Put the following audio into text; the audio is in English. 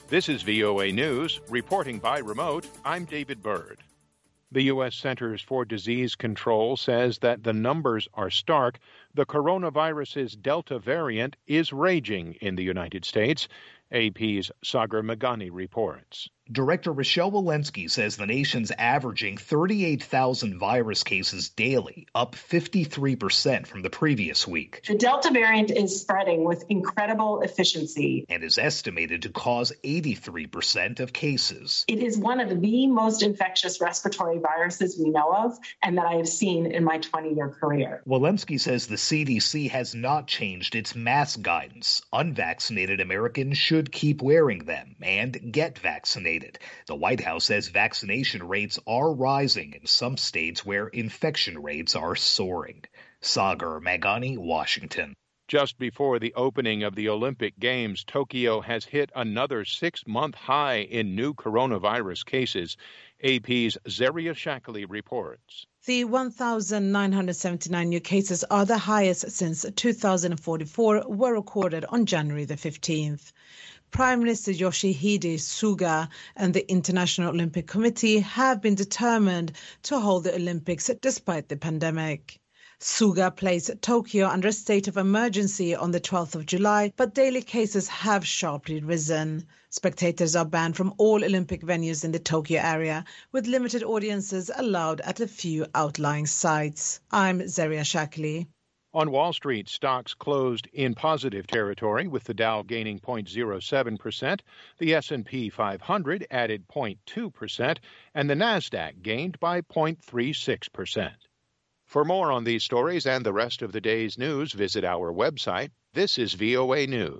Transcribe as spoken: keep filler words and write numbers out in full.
This is V O A News. Reporting by remote, I'm David Byrd. The U S Centers for Disease Control says that the numbers are stark. The coronavirus's Delta variant is raging in the United States. A P's Sagar Meghani reports. Director Rochelle Walensky says the nation's averaging thirty-eight thousand virus cases daily, up fifty-three percent from the previous week. The Delta variant is spreading with incredible efficiency and is estimated to cause eighty-three percent of cases. It is one of the most infectious respiratory viruses we know of and that I have seen in my twenty-year career. Walensky says the C D C has not changed its mask guidance. Unvaccinated Americans should keep wearing them and get vaccinated. The White House says vaccination rates are rising in some states where infection rates are soaring. Sagar Meghani, Washington. Just before the opening of the Olympic Games, Tokyo has hit another six-month high in new coronavirus cases. A P's Zeria Shackley reports. The one thousand nine hundred seventy-nine new cases are the highest since two thousand forty-four were recorded on January the fifteenth. Prime Minister Yoshihide Suga and the International Olympic Committee have been determined to hold the Olympics despite the pandemic. Suga placed Tokyo under a state of emergency on the twelfth of July, but daily cases have sharply risen. Spectators are banned from all Olympic venues in the Tokyo area, with limited audiences allowed at a few outlying sites. I'm Zeria Shackley. On Wall Street, stocks closed in positive territory, with the Dow gaining zero point zero seven percent, the S and P five hundred added zero point two percent, and the Nasdaq gained by zero point three six percent. For more on these stories and the rest of the day's news, visit our website. This is V O A News.